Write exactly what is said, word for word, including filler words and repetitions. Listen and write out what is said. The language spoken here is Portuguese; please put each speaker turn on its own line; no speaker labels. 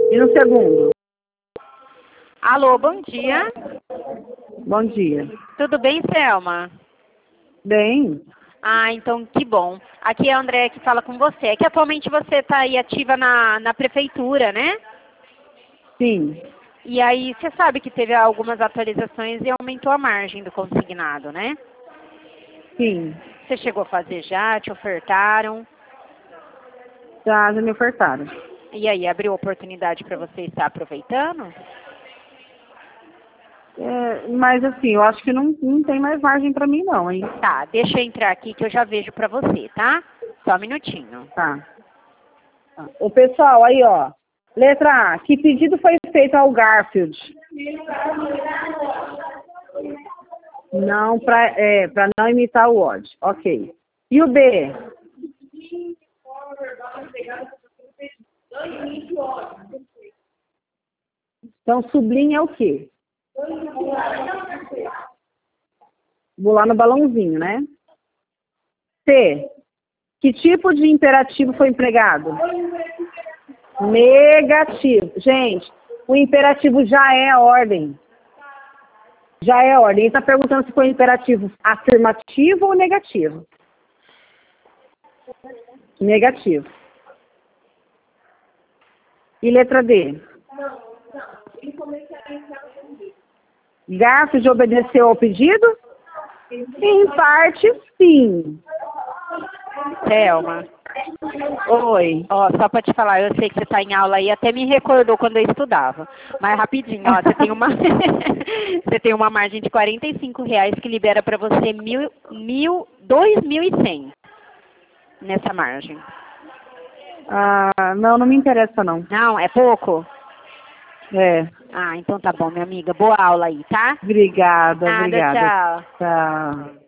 E no segundo?
Alô, bom dia.
Bom dia.
Tudo bem, Selma?
Bem.
Ah, então que bom. Aqui é a Andréia que fala com você. É que atualmente você está aí ativa na, na prefeitura, né?
Sim.
E aí você sabe que teve algumas atualizações e aumentou a margem do consignado, né?
Sim.
Você chegou a fazer já? Te ofertaram?
Já, já me ofertaram.
E aí, abriu oportunidade para você estar aproveitando?
É, mas assim, eu acho que não, não tem mais margem pra mim não, hein?
Tá, deixa eu entrar aqui que eu já vejo para você, tá? Só um minutinho.
Tá. Tá. O pessoal, aí ó. Letra A. Que pedido foi feito ao Garfield? Não, pra, é, pra não imitar o Odd. Ok. E o B? Então, sublinha o quê? Vou lá no balãozinho, né? C. Que tipo de imperativo foi empregado? Negativo. Gente, o imperativo já é a ordem. Já é a ordem. Ele está perguntando se foi imperativo afirmativo ou negativo. Negativo. E letra D? Garfield obedeceu ao pedido? Em parte, sim.
Selma.
Oi.
Ó, só para te falar, eu sei que você está em aula aí, até me recordou quando eu estudava. Mas rapidinho, ó, você tem uma você tem uma margem de quarenta e cinco reais que libera para você mil, mil, dois mil e cem nessa margem.
Ah, não, não me interessa não.
Não, é pouco?
É.
Ah, então tá bom, minha amiga. Boa aula aí, tá?
Obrigada,
Nada,
obrigada.
tchau.
Tchau.